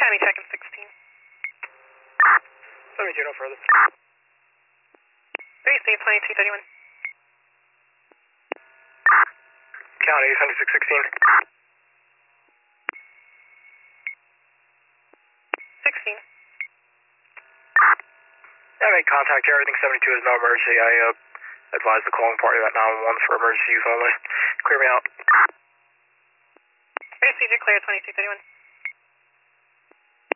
County checking 16. 72, no further. 3 Steve 2231. County 7616. 16. I made contact here. Everything 72 is no emergency. I advise the calling party that 911 for emergency use only. Clear me out. Clear, CJ, clear 2231.